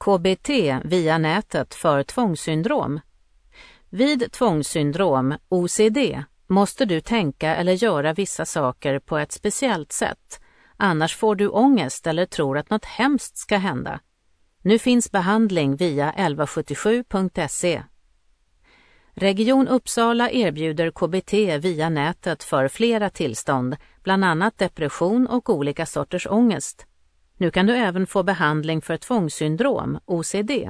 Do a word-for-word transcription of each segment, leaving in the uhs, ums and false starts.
K B T via nätet för tvångssyndrom. Vid tvångssyndrom, O C D, måste du tänka eller göra vissa saker på ett speciellt sätt. Annars får du ångest eller tror att något hemskt ska hända. Nu finns behandling via elva sjuttiosju punkt se. Region Uppsala erbjuder K B T via nätet för flera tillstånd, bland annat depression och olika sorters ångest. Nu kan du även få behandling för tvångssyndrom, O C D.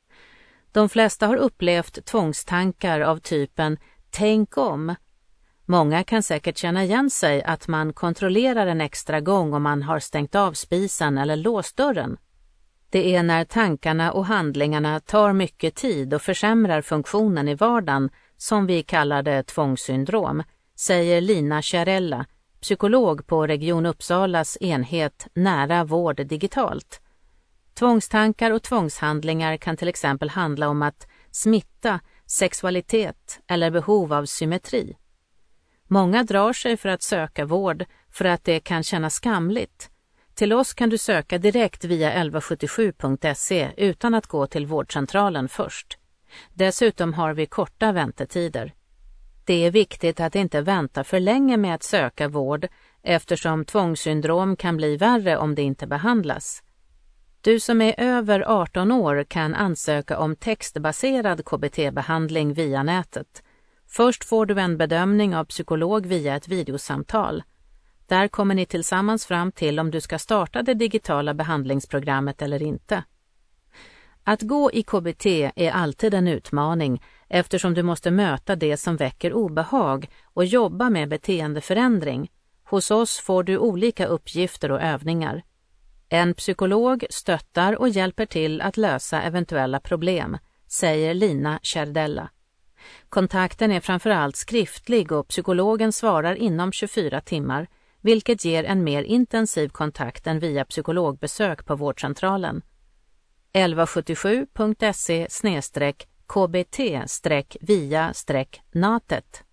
De flesta har upplevt tvångstankar av typen tänk om. Många kan säkert känna igen sig att man kontrollerar en extra gång om man har stängt av spisen eller låst dörren. Det är när tankarna och handlingarna tar mycket tid och försämrar funktionen i vardagen som vi kallar det tvångssyndrom, säger Lina Chiarella, psykolog på Region Uppsalas enhet Nära vård digitalt. Tvångstankar och tvångshandlingar kan till exempel handla om att smitta, sexualitet eller behov av symmetri. Många drar sig för att söka vård för att det kan kännas skamligt. Till oss kan du söka direkt via elva sjuttiosju punkt se utan att gå till vårdcentralen först. Dessutom har vi korta väntetider. Det är viktigt att inte vänta för länge med att söka vård eftersom tvångssyndrom kan bli värre om det inte behandlas. Du som är över arton år kan ansöka om textbaserad K B T-behandling via nätet. Först får du en bedömning av psykolog via ett videosamtal. Där kommer ni tillsammans fram till om du ska starta det digitala behandlingsprogrammet eller inte. Att gå i K B T är alltid en utmaning eftersom du måste möta det som väcker obehag och jobba med beteendeförändring. Hos oss får du olika uppgifter och övningar. En psykolog stöttar och hjälper till att lösa eventuella problem, säger Lina Chiarella. Kontakten är framförallt skriftlig och psykologen svarar inom tjugofyra timmar, vilket ger en mer intensiv kontakt än via psykologbesök på vårdcentralen. elva sjuttiosju punkt se slash kbt via natet